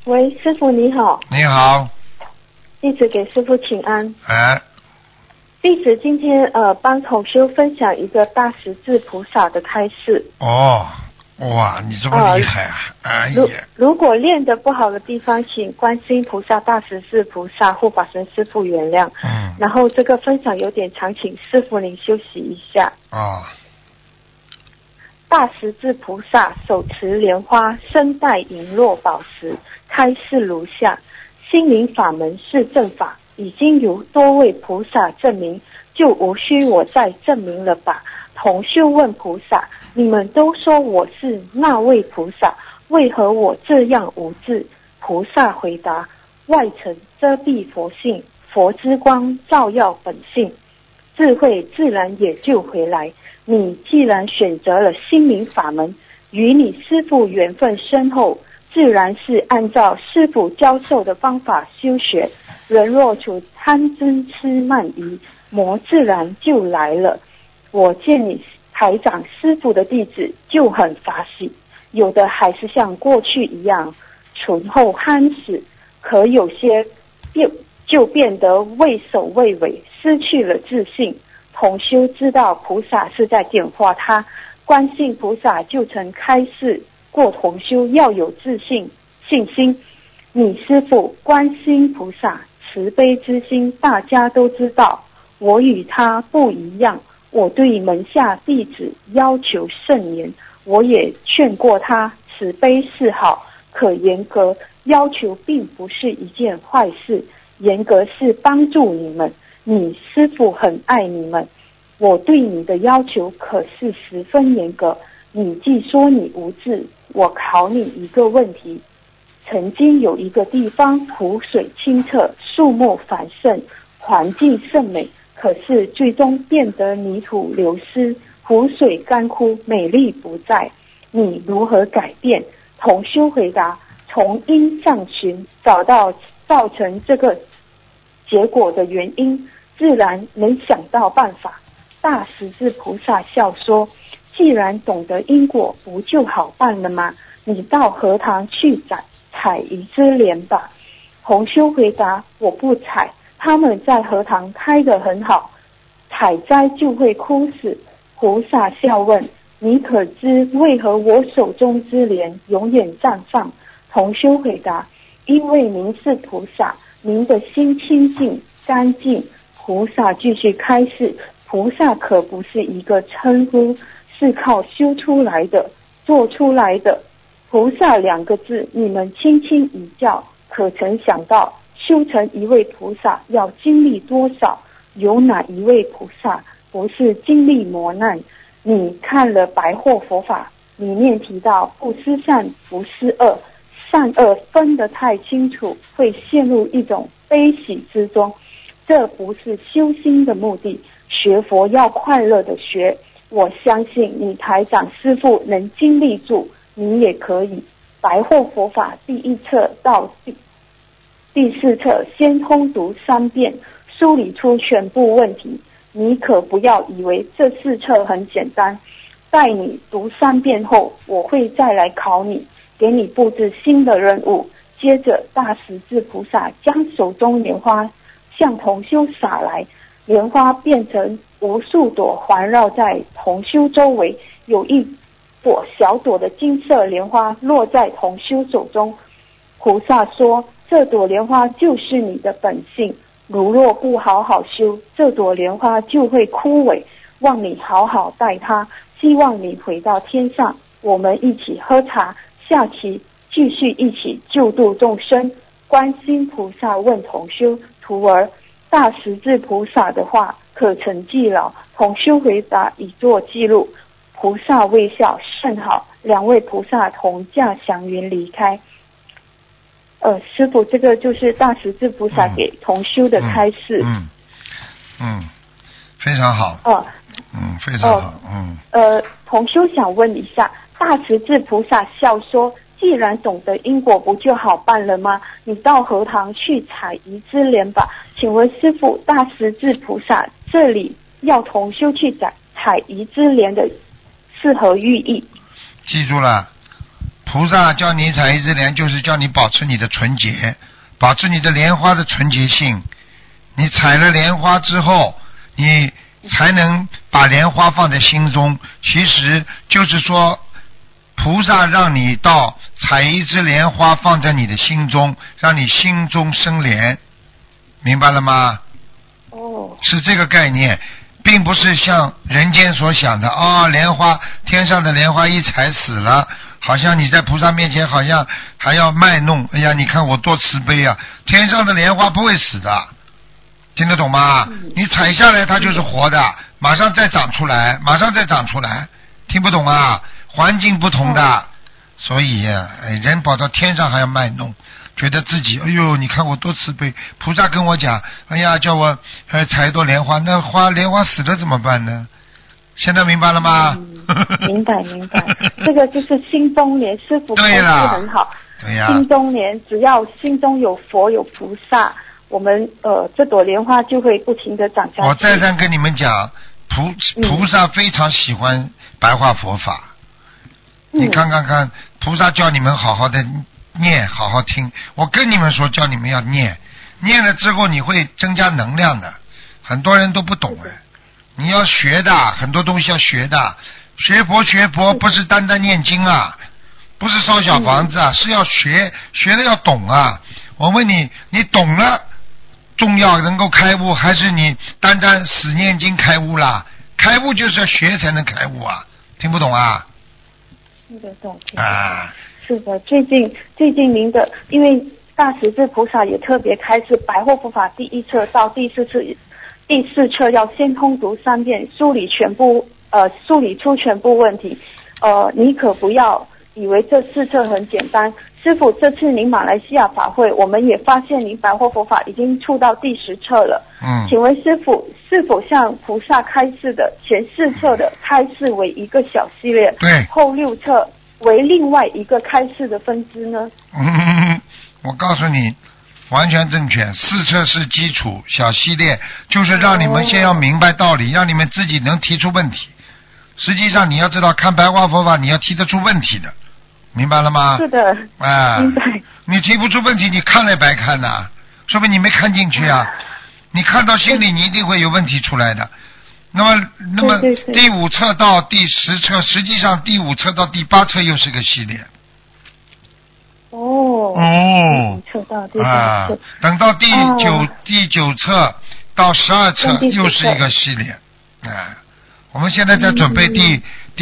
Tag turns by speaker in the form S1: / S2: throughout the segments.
S1: 喂，师傅你好。
S2: 你好。
S1: 弟子给师傅请安。
S2: 哎。
S1: 弟子今天帮同修分享一个大十字菩萨的开示。
S2: 哦，哇，你这么厉害啊！哎呀，
S1: 如果练得不好的地方，请观世音菩萨、大十字菩萨、护法神师父原谅。然后这个分享有点长，请师傅您休息一下。大十字菩萨手持莲花，身戴璎珞宝石，开示如下：心灵法门是正法，已经由多位菩萨证明，就无需我再证明了吧？同修问菩萨：你们都说我是那位菩萨，为何我这样无智？菩萨回答：外层遮蔽佛性，佛之光照耀本性，智慧自然也就回来。你既然选择了心灵法门，与你师父缘分深厚，自然是按照师父教授的方法修学。人若处贪嗔痴慢疑，魔自然就来了。我见你台长师父的弟子就很法喜，有的还是像过去一样醇厚憨实，可有些就变得畏首畏尾，失去了自信。同修知道菩萨是在点化他，观世音菩萨就曾开示过同修要有自信信心。你师父观世音菩萨慈悲之心大家都知道，我与他不一样，我对门下弟子要求甚严，我也劝过他慈悲是好，可严格要求并不是一件坏事，严格是帮助你们，你师父很爱你们，我对你的要求可是十分严格。你既说你无智，我考你一个问题：曾经有一个地方湖水清澈，树木繁盛，环境甚美，可是最终变得泥土流失，湖水干枯，美丽不在，你如何改变？同修回答：从因上寻，找到造成这个结果的原因，自然能想到办法。大十字菩萨笑说：既然懂得因果，不就好办了吗？你到荷塘去采一枝莲吧。同修回答：我不采，他们在荷塘开得很好，采摘就会枯死。菩萨笑问：你可知为何我手中之莲永远绽放？同修回答：因为您是菩萨，您的心清净干净。菩萨继续开示：菩萨可不是一个称呼，是靠修出来的，做出来的。菩萨两个字，你们轻轻一叫，可曾想到修成一位菩萨要经历多少？有哪一位菩萨不是经历磨难？你看了白话佛法里面提到不思善不思恶，善恶分得太清楚，会陷入一种悲喜之中，这不是修心的目的。学佛要快乐的学，我相信你台长师父能经历住，你也可以。白话佛法第一册到第四册先通读3遍，梳理出全部问题。你可不要以为这4册很简单，待你读3遍后，我会再来考你，给你布置新的任务。接着大十字菩萨将手中莲花向同修洒来，莲花变成无数朵环绕在同修周围，有一朵小朵的金色莲花落在同修手中。菩萨说：这朵莲花就是你的本性，如若不好好修，这朵莲花就会枯萎，望你好好待它，希望你回到天上，我们一起喝茶，下期继续一起救度众生。观世音菩萨问同修：徒儿，大十字菩萨的话可曾记牢？同修回答：已做记录。菩萨微笑：甚好。2位菩萨同驾祥云离开。师父，这个就是大十字菩萨给同修的开示。
S2: 非常好。非常好。
S1: 同修想问一下，大十字菩萨笑说：既然懂得因果，不就好办了吗？你到荷塘去采一枝莲吧。请问师父，大十字菩萨这里要同修去采一枝莲的是何寓意？
S2: 记住了， 菩萨叫你采一枝莲，就是叫你保持你的纯洁，保持你的莲花的纯洁性。你采了莲花之后，你才能把莲花放在心中。其实就是说，菩萨让你到采一枝莲花放在你的心中，让你心中生莲，明白了吗？
S1: 哦，
S2: 是这个概念，并不是像人间所想的莲花，天上的莲花一采死了，好像你在菩萨面前好像还要卖弄，哎呀，你看我多慈悲啊！天上的莲花不会死的，听得懂吗？你采下来它就是活的，马上再长出来，马上再长出来，听不懂啊？环境不同的，所以人跑到天上还要卖弄，觉得自己哎呦，你看我多慈悲。菩萨跟我讲，哎呀，叫我采一朵莲花，那莲花死了怎么办呢？现在明白了吗？
S1: 明白。这个就是心中莲，师父开示很好。
S2: 对呀。
S1: 心中莲，只要心中有佛有菩萨，我们这朵莲花就会不停的长下去。
S2: 我再三跟你们讲，菩萨非常喜欢白话佛法。你看，菩萨叫你们好好的念，好好听。我跟你们说，叫你们要念，念了之后你会增加能量的。很多人都不懂你要学的，很多东西要学的。学佛不是单单念经啊，不是烧小房子啊，是要学了要懂啊。我问你，你懂了，重要能够开悟，还是你单单死念经开悟啦？开悟就是要学才能开悟啊，听不懂啊？
S1: 听得懂啊，是的，最近您的，因为大十字菩萨也特别开示白话佛法第一册到第四册要先通读3遍，梳理出全部问题。你可不要以为这4册很简单。师父，这次您马来西亚法会，我们也发现您白话佛法已经出到第10册了。请问师父，是否像菩萨开示的前4册的开示为一个小系列，
S2: 对，
S1: 后6册为另外一个开示的分支呢？
S2: 我告诉你，完全正确。4册是基础，小系列就是让你们先要明白道理，让你们自己能提出问题。实际上你要知道，看白话佛法你要提得出问题的，明白了吗？
S1: 是的，明白。
S2: 你提不出问题，你看了白看呐，说明你没看进去啊。你看到心里，你一定会有问题出来的。那么第5册到第10册，实际上第5册到第8册又是个系列。
S1: 5册到第8册，
S2: 等到第9册到12册又是一个系列。我们现在在准备第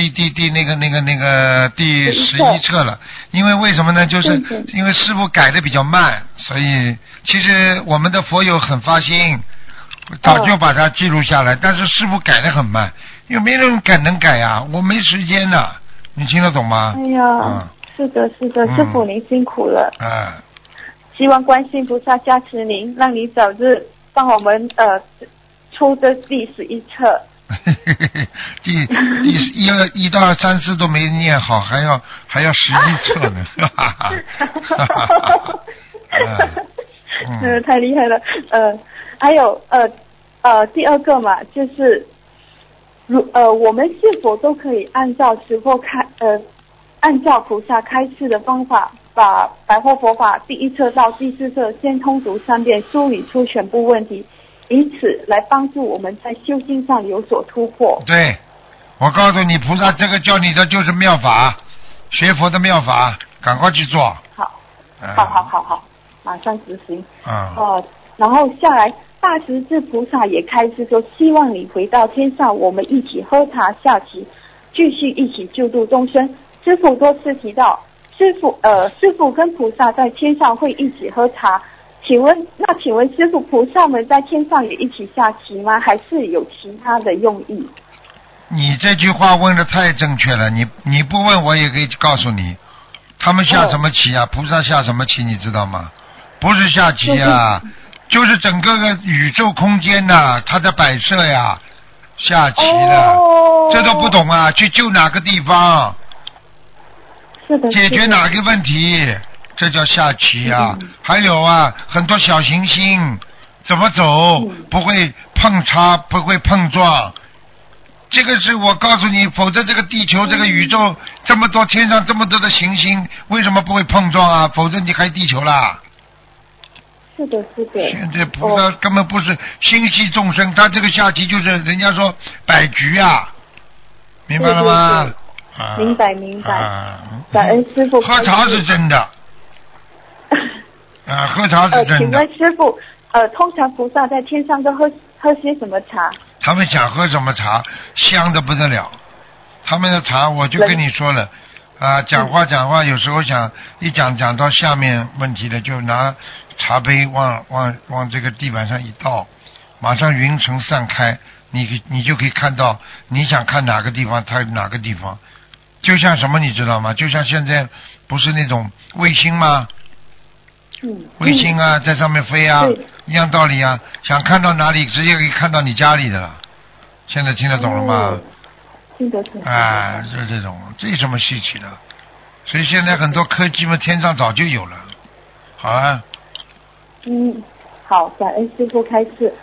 S2: 11册了。因为为什么呢？就是因为师父改的比较慢，所以其实我们的佛友很发心，早就把它记录下来，但是师父改的很慢，因为没人能改啊，我没时间的，你听得懂吗？
S1: 哎呀，是的，师父您辛苦了。希望观世音菩萨加持您，让你早日帮我们出这第11册。
S2: 第1到2、3、4都没念好，还要11册呢。
S1: 太厉害了。还有第2个嘛，就是我们是否都可以按照按照菩萨开示的方法，把白话佛法第1册到第4册先通读3遍，梳理出全部问题，以此来帮助我们在修心上有所突破。
S2: 对，我告诉你，菩萨这个教你的就是妙法，学佛的妙法，赶快去做。
S1: 好，马上执行。然后下来，大十字菩萨也开示说，希望你回到天上，我们一起喝茶下棋，继续一起救度众生。师父多次提到，师父跟菩萨在天上会一起喝茶。请问师父，菩萨们在天上也一起下棋吗？还是有其他的用意？
S2: 你这句话问的太正确了，你不问我也可以告诉你，他们下什么棋啊？菩萨下什么棋你知道吗？不是下棋啊，就是整个宇宙空间呐，它在摆设呀，下棋的，这都不懂啊？去救哪个地方？
S1: 是的，
S2: 解决哪个问题？这叫下棋啊！还有啊，很多小行星怎么走不会碰擦，不会碰撞， 这个是我告诉你，否则这个地球、这个宇宙这么多，天上这么多的行星，为什么不会碰撞啊？否则你还地球啦。
S1: 是的，是的。
S2: 现在菩萨根本不是心系众生，他这个下棋就是人家说摆局啊，明白了吗？
S1: 对对对
S2: 啊、
S1: 明白明白。感恩师傅。
S2: 喝茶是真的。喝茶是真的。
S1: 请问师傅，通常菩萨在天上都喝些什么茶？
S2: 他们想喝什么茶，香的不得了。他们的茶我就跟你说了，讲话，有时候一讲到下面问题了，就拿茶杯往这个地板上一倒，马上云层散开，你就可以看到你想看哪个地方，它哪个地方。就像什么你知道吗？就像现在不是那种卫星吗？卫星啊，在上面飞啊，一样道理啊。想看到哪里，直接可以看到你家里的了。现在听得懂了吗？
S1: 听得懂。
S2: 是这种，这有什么稀奇的？所以现在很多科技嘛，天上早就有了。好啊。
S1: 好，感恩师父开示。